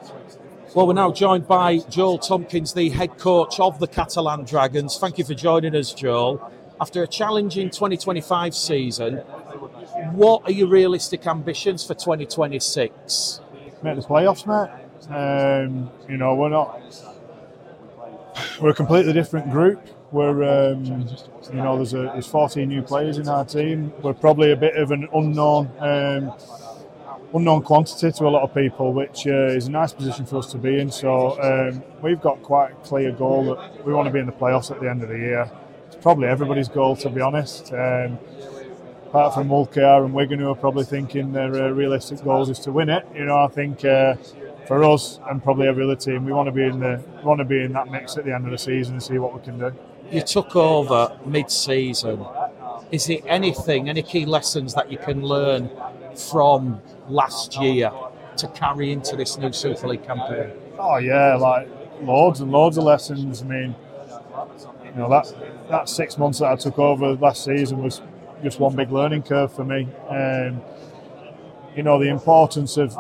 Well, we're now joined by Joel Tompkins, the head coach of the Catalan Dragons. Thank you for joining us, Joel. After a challenging 2025 season, what are your realistic ambitions for 2026? Make the playoffs, mate. We're a completely different group. There's 14 new players in our team. We're probably a bit of an unknown quantity to a lot of people, which is a nice position for us to be in. So we've got quite a clear goal that we want to be in the playoffs at the end of the year. It's probably everybody's goal, to be honest. Apart from Mulcair and Wigan, who are probably thinking their realistic goals is to win it. I think for us and probably every other team, we want to be in that mix at the end of the season and see what we can do. You took over mid-season. Is it any key lessons that you can learn from last year to carry into this new Super League campaign? Oh yeah, like loads and loads of lessons. I mean, that 6 months that I took over last season was just one big learning curve for me. The importance of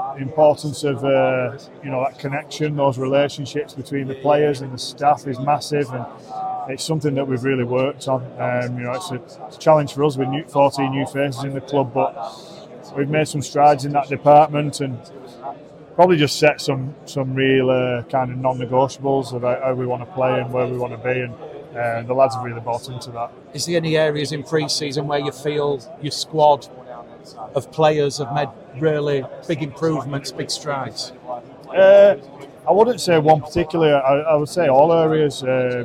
that connection, those relationships between the players and the staff is massive, and it's something that we've really worked on. It's a challenge for us with 14 new faces in the club, but we've made some strides in that department and probably just set some real kind of non-negotiables about how we want to play and where we want to be, and the lads have really bought into that. Is there any areas in pre-season where you feel your squad of players have made really big improvements, big strides? I wouldn't say one particularly. I would say all areas.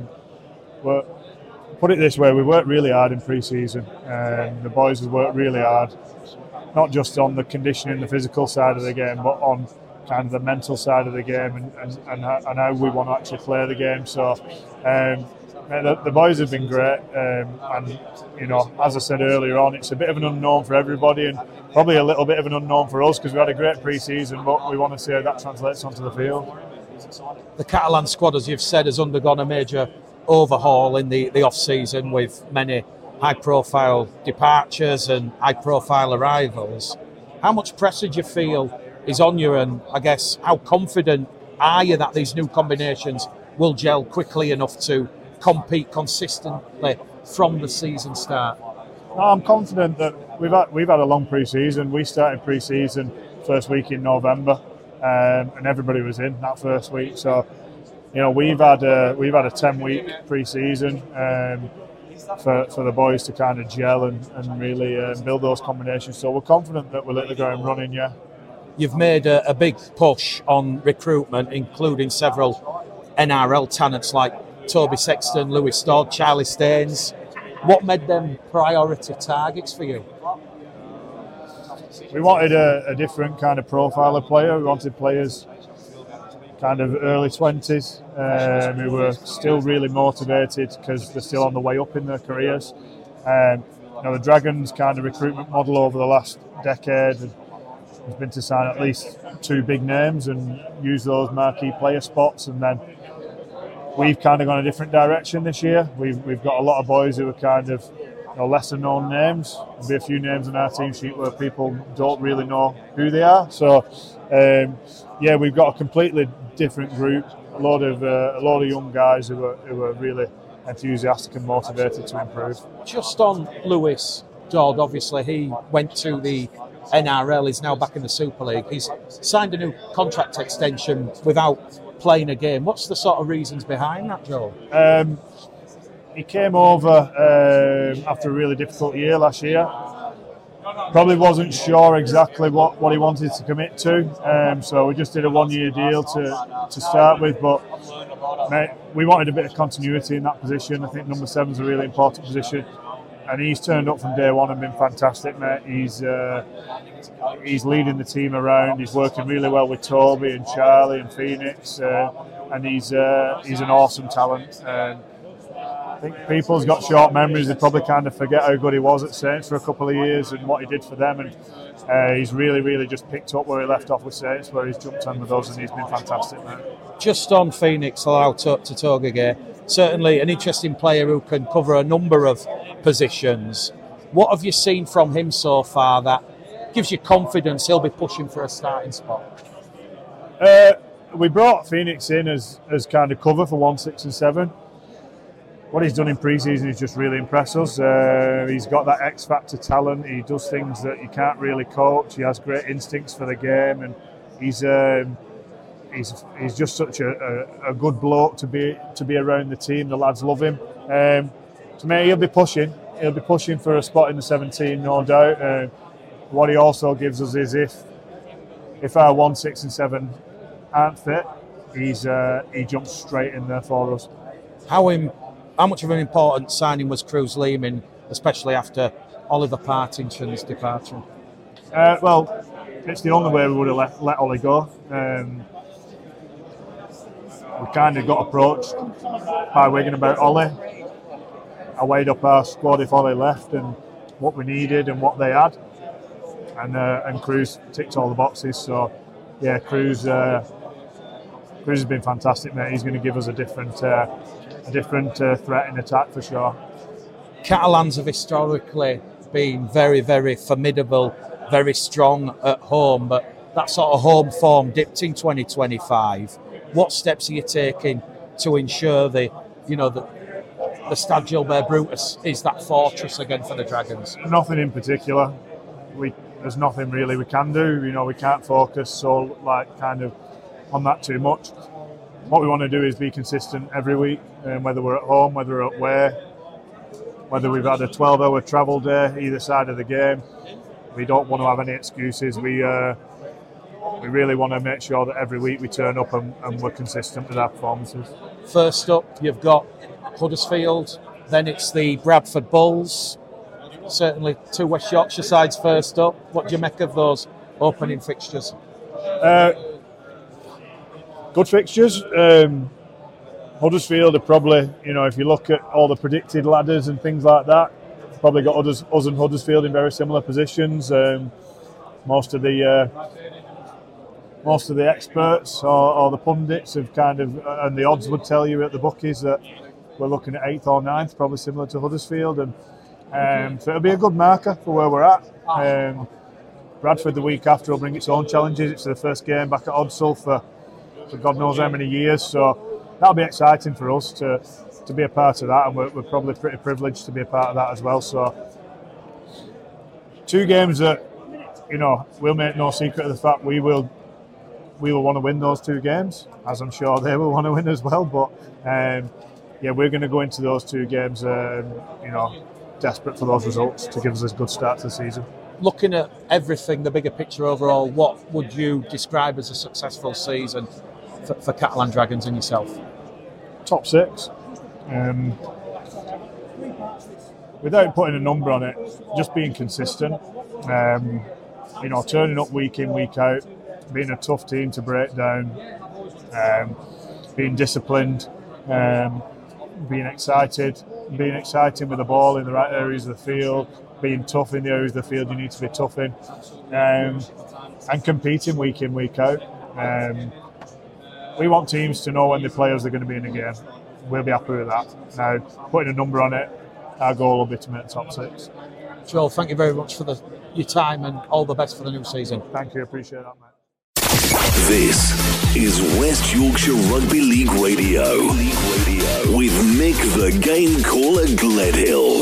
Put it this way, we worked really hard in pre-season. The boys have worked really hard, not just on the conditioning, the physical side of the game, but on kind of the mental side of the game and how we want to actually play the game. So the boys have been great, and as I said earlier on, it's a bit of an unknown for everybody and probably a little bit of an unknown for us because we had a great pre-season, but we want to see how that translates onto the field. The Catalan squad, as you've said, has undergone a major overhaul in the off-season with many high-profile departures and high-profile arrivals. How much pressure do you feel is on you, and I guess how confident are you that these new combinations will gel quickly enough to compete consistently from the season start? No, I'm confident that we've had a long pre-season. We started pre-season first week in November, and everybody was in that first week. So, we've had a 10-week pre-season for the boys to kind of gel and really build those combinations. So we're confident that we'll hit the ground running. Yeah. You've made a big push on recruitment, including several NRL talents like Toby Sexton, Lewis Dodd, Charlie Staines. What made them priority targets for you? We wanted a different kind of profile of player. We wanted players kind of early 20s who were still really motivated because they're still on the way up in their careers. The Dragons kind of recruitment model over the last decade has been to sign at least 2 big names and use those marquee player spots, and then we've kind of gone a different direction this year. We've got a lot of boys who are kind of lesser known names. There'll be a few names on our team sheet where people don't really know who they are. So we've got a completely different group. A lot of young guys who are really enthusiastic and motivated to improve. Just on Lewis Dodd, obviously he went to the NRL. He's now back in the Super League. He's signed a new contract extension without playing a game. What's the sort of reasons behind that, Joel? He came over after a really difficult year last year. Probably wasn't sure exactly what he wanted to commit to, so we just did a 1-year deal to start with. But mate, we wanted a bit of continuity in that position. I think number 7 is a really important position, and he's turned up from day one and been fantastic, mate. He's leading the team around. He's working really well with Toby and Charlie and Phoenix, and he's an awesome talent. I think people's got short memories. They probably kind of forget how good he was at Saints for a couple of years and what he did for them. And he's really just picked up where he left off with Saints, where he's jumped on with us, and he's been fantastic, mate. Just on Phoenix, allow to Togage, certainly an interesting player who can cover a number of positions. What have you seen from him so far that gives you confidence he'll be pushing for a starting spot? we brought Phoenix in as kind of cover for 1, 6 and 7. What he's done in pre-season is just really impressed us. He's got that X-factor talent. He does things that you can't really coach. He has great instincts for the game, and he's just such a good bloke to be around the team. The lads love him. To me, he'll be pushing. He'll be pushing for a spot in the 17, no doubt. What he also gives us is if our 1, 6 and 7 aren't fit, he jumps straight in there for us. How much of an important signing was Cruz Leeming, especially after Oliver Partington's departure? Well, it's the only way we would have let Ollie go. We kind of got approached by Wigan about Ollie. I weighed up our squad if Ollie left and what we needed and what they had, and Cruz ticked all the boxes. So yeah, Cruz has been fantastic, mate. He's going to give us a different threat in attack for sure. Catalans have historically been very, very formidable, very strong at home, but that sort of home form dipped in 2025. What steps are you taking to ensure the Stade Gilbert Brutus is that fortress again for the Dragons? Nothing in particular. There's nothing really we can do. We can't focus kind of on that too much. What we want to do is be consistent every week, whether we're at home, whether we're away, whether we've had a 12-hour travel day either side of the game. We don't want to have any excuses. We really want to make sure that every week we turn up and we're consistent with our performances. First up, you've got Huddersfield, then it's the Bradford Bulls. Certainly 2 West Yorkshire sides first up. What do you make of those opening fixtures? Good fixtures. Huddersfield are probably, if you look at all the predicted ladders and things like that, probably got us and Huddersfield in very similar positions. Most of the experts or the pundits have kind of, and the odds would tell you at the bookies that we're looking at 8th or 9th, probably similar to Huddersfield, and so it'll be a good marker for where we're at. Bradford the week after will bring its own challenges. It's their first game back at Odsal for God knows how many years, so that'll be exciting for us to be a part of that, and we're probably pretty privileged to be a part of that as well. So 2 games that we'll make no secret of the fact we will want to win those 2 games, as I'm sure they will want to win as well. But we're going to go into those 2 games desperate for those results to give us a good start to the season. Looking at everything, the bigger picture overall, what would you describe as a successful season for Catalan Dragons and yourself? Top 6. Without putting a number on it, just being consistent. Turning up week in, week out, being a tough team to break down, being disciplined, being excited with the ball in the right areas of the field, being tough in the areas of the field you need to be tough in, and competing week in, week out. We want teams to know when the players are going to be in the game. We'll be happy with that. Now, putting a number on it, our goal will be to make the top 6. Joel, thank you very much for your time and all the best for the new season. Thank you, appreciate that, mate. This is West Yorkshire Rugby League Radio with Mick the Game Caller Gledhill.